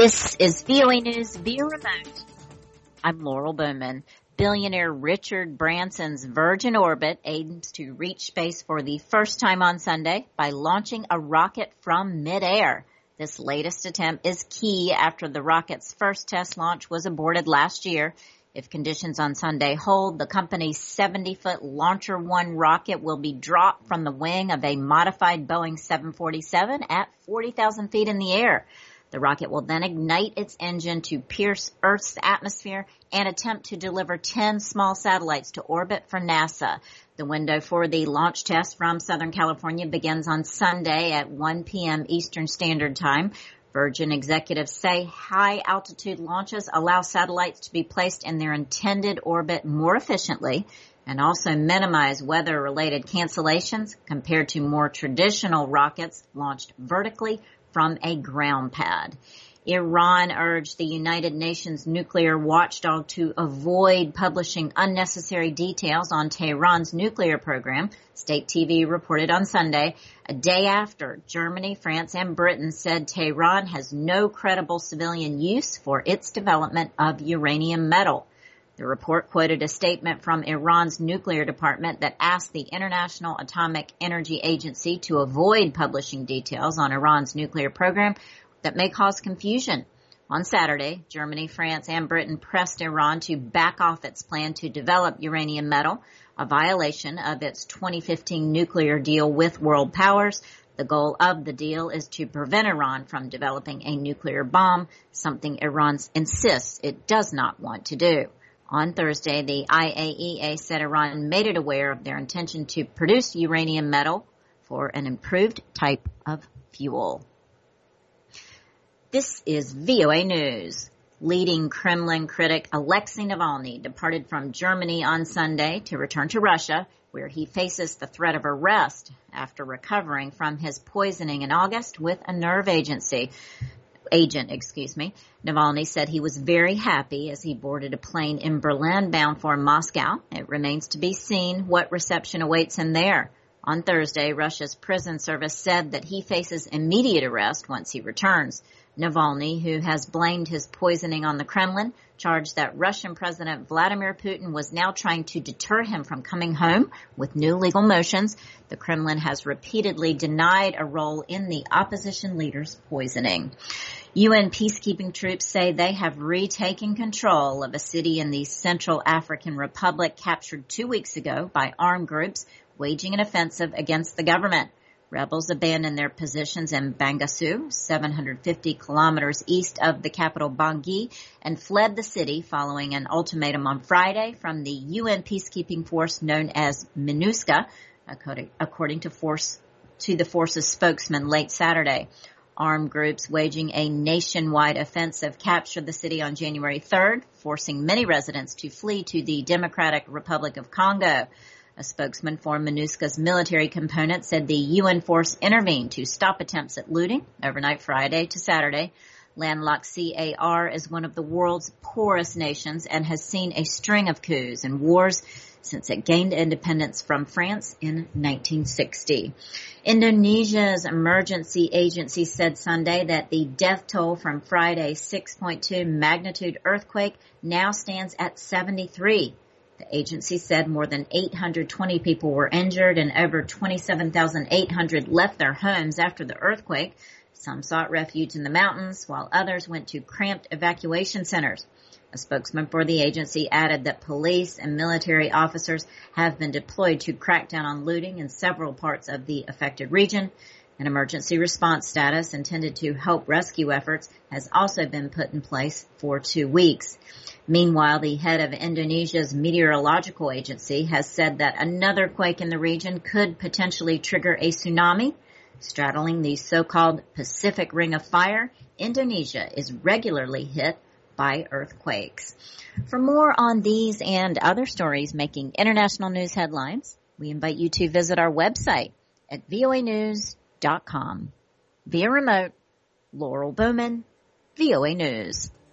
This is VOA News via remote. I'm Laurel Bowman. Billionaire Richard Branson's Virgin Orbit aims to reach space for the first time on Sunday by launching a rocket from midair. This latest attempt is key after the rocket's first test launch was aborted last year. If conditions on Sunday hold, the company's 70-foot Launcher One rocket will be dropped from the wing of a modified Boeing 747 at 40,000 feet in the air. The rocket will then ignite its engine to pierce Earth's atmosphere and attempt to deliver 10 small satellites to orbit for NASA. The window for the launch test from Southern California begins on Sunday at 1 p.m. Eastern Standard Time. Virgin executives say high-altitude launches allow satellites to be placed in their intended orbit more efficiently and also minimize weather-related cancellations compared to more traditional rockets launched vertically from a ground pad. Iran urged the United Nations nuclear watchdog to avoid publishing unnecessary details on Tehran's nuclear program, state TV reported on Sunday, a day after Germany, France, and Britain said Tehran has no credible civilian use for its development of uranium metal. The report quoted a statement from Iran's nuclear department that asked the International Atomic Energy Agency to avoid publishing details on Iran's nuclear program that may cause confusion. On Saturday, Germany, France, and Britain pressed Iran to back off its plan to develop uranium metal, a violation of its 2015 nuclear deal with world powers. The goal of the deal is to prevent Iran from developing a nuclear bomb, something Iran insists it does not want to do. On Thursday, the IAEA said Iran made it aware of their intention to produce uranium metal for an improved type of fuel. This is VOA News. Leading Kremlin critic Alexei Navalny departed from Germany on Sunday to return to Russia, where he faces the threat of arrest after recovering from his poisoning in August with a nerve agent. Navalny said he was very happy as he boarded a plane in Berlin bound for Moscow. It remains to be seen what reception awaits him there. On Thursday, Russia's prison service said that he faces immediate arrest once he returns. Navalny, who has blamed his poisoning on the Kremlin, charged that Russian President Vladimir Putin was now trying to deter him from coming home with new legal motions. The Kremlin has repeatedly denied a role in the opposition leader's poisoning. UN peacekeeping troops say they have retaken control of a city in the Central African Republic captured 2 weeks ago by armed groups waging an offensive against the government. Rebels abandoned their positions in Bangassou, 750 kilometers east of the capital Bangui, and fled the city following an ultimatum on Friday from the UN peacekeeping force known as MINUSCA, according to the force's spokesman late Saturday. Armed groups waging a nationwide offensive captured the city on January 3rd, forcing many residents to flee to the Democratic Republic of Congo. A spokesman for MINUSCA's military component said the UN force intervened to stop attempts at looting overnight Friday to Saturday. Landlocked CAR is one of the world's poorest nations and has seen a string of coups and wars since it gained independence from France in 1960. Indonesia's emergency agency said Sunday that the death toll from Friday's 6.2 magnitude earthquake now stands at 73. The agency said more than 820 people were injured and over 27,800 left their homes after the earthquake. Some sought refuge in the mountains, while others went to cramped evacuation centers. A spokesman for the agency added that police and military officers have been deployed to crack down on looting in several parts of the affected region. An emergency response status intended to help rescue efforts has also been put in place for 2 weeks. Meanwhile, the head of Indonesia's meteorological agency has said that another quake in the region could potentially trigger a tsunami. Straddling the so-called Pacific Ring of Fire, Indonesia is regularly hit by earthquakes. For more on these and other stories making international news headlines, we invite you to visit our website at voanews.com. Via remote, Laurel Bowman, VOA News.